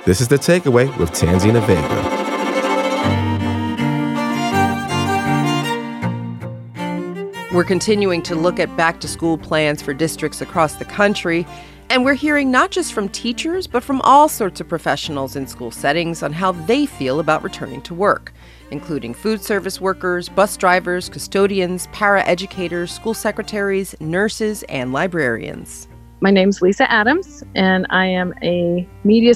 This is The Takeaway with Tanzina Vega. We're continuing to look at back-to-school plans for districts across the country, and we're hearing not just from teachers, but from all sorts of professionals in school settings on how they feel about returning to work, including food service workers, bus drivers, custodians, paraeducators, school secretaries, nurses, and librarians. My name's Lisa Adams, and I am a media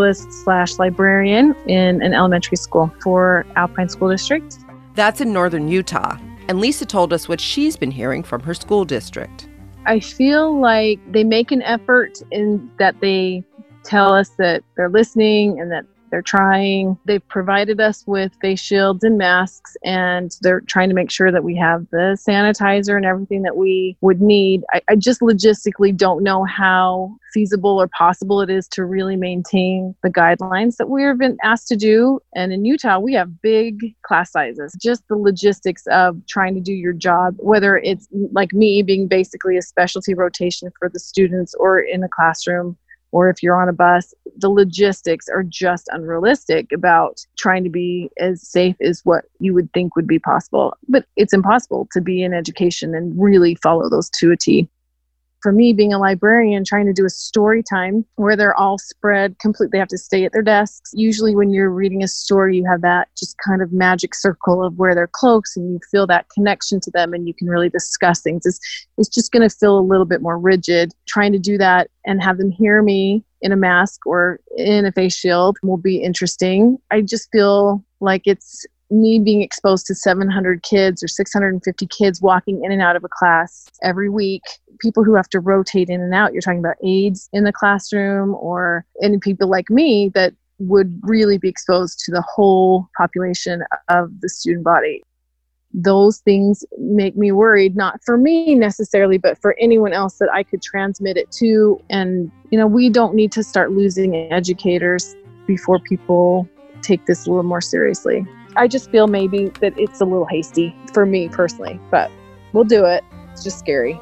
specialist/librarian in an elementary school for Alpine School District. That's in northern Utah, and Lisa told us what she's been hearing from her school district. I feel like they make an effort in that they tell us that they're listening and that they're trying. They've provided us with face shields and masks, and they're trying to make sure that we have the sanitizer and everything that we would need. I just logistically don't know how feasible or possible it is to really maintain the guidelines that we've been asked to do. And in Utah, we have big class sizes. Just the logistics of trying to do your job, whether it's like me being basically a specialty rotation for the students or in the classroom, or if you're on a bus, the logistics are just unrealistic about trying to be as safe as what you would think would be possible. But it's impossible to be in education and really follow those to a T. For me, being a librarian, trying to do a story time where they're all spread completely, they have to stay at their desks. Usually when you're reading a story, you have that just kind of magic circle of where they're close and you feel that connection to them and you can really discuss things. It's just going to feel a little bit more rigid. Trying to do that and have them hear me in a mask or in a face shield will be interesting. I just feel like it's me being exposed to 700 kids or 650 kids walking in and out of a class every week, people who have to rotate in and out. You're talking about aides in the classroom or any people like me that would really be exposed to the whole population of the student body. Those things make me worried, not for me necessarily, but for anyone else that I could transmit it to. And, we don't need to start losing educators before people take this a little more seriously. I just feel maybe that it's a little hasty for me personally, but we'll do it. It's just scary.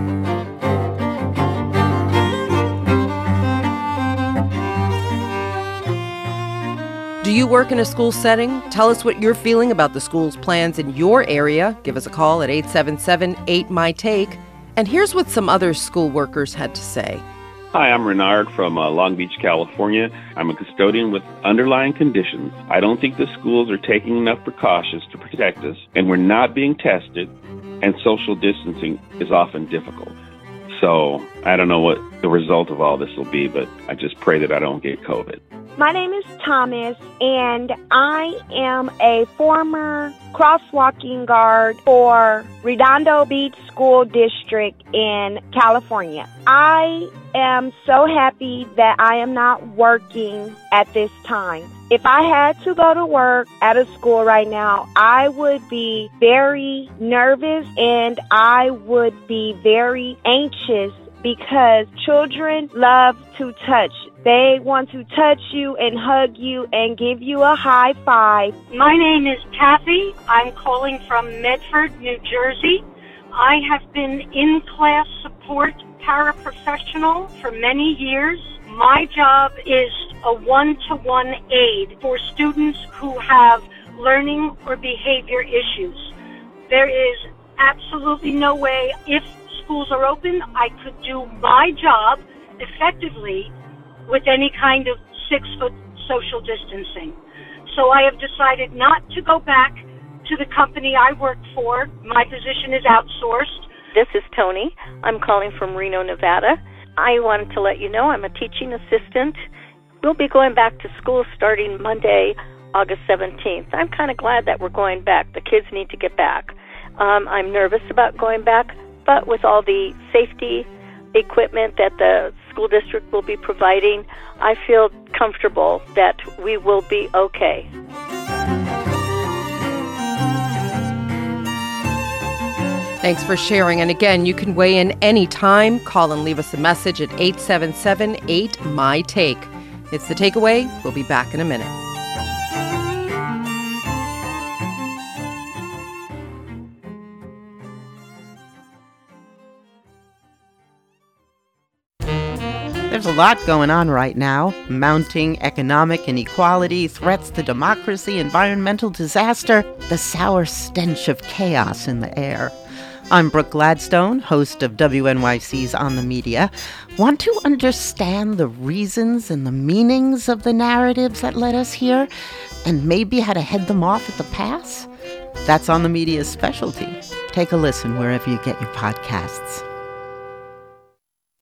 Do you work in a school setting? Tell us what you're feeling about the school's plans in your area. Give us a call at 877-8MY-TAKE. And here's what some other school workers had to say. Hi, I'm Renard from Long Beach, California. I'm a custodian with underlying conditions. I don't think the schools are taking enough precautions to protect us, and we're not being tested, and social distancing is often difficult. So I don't know what the result of all this will be, but I just pray that I don't get COVID. My name is Thomas, and I am a former crosswalking guard for Redondo Beach School District in California. I am so happy that I am not working at this time. If I had to go to work at a school right now, I would be very nervous and I would be very anxious because children love to touch. They want to touch you and hug you and give you a high five. My name is Kathy. I'm calling from Medford, New Jersey. I have been in-class support paraprofessional for many years. My job is a one-to-one aid for students who have learning or behavior issues. There is absolutely no way, if schools are open, I could do my job effectively with any kind of 6-foot social distancing. So I have decided not to go back to the company I work for. My position is outsourced. This is Tony. I'm calling from Reno, Nevada. I wanted to let you know I'm a teaching assistant. We'll be going back to school starting Monday, August 17th. I'm kind of glad that we're going back. The kids need to get back. I'm nervous about going back, but with all the safety equipment that the school district will be providing, I feel comfortable that we will be okay. Thanks for sharing. And again, you can weigh in anytime. Call and leave us a message at 877-8MY-TAKE. It's The Takeaway. We'll be back in a minute. There's a lot going on right now. Mounting economic inequality, threats to democracy, environmental disaster, the sour stench of chaos in the air. I'm Brooke Gladstone, host of WNYC's On the Media. Want to understand the reasons and the meanings of the narratives that led us here, and maybe how to head them off at the pass? That's On the Media's specialty. Take a listen wherever you get your podcasts.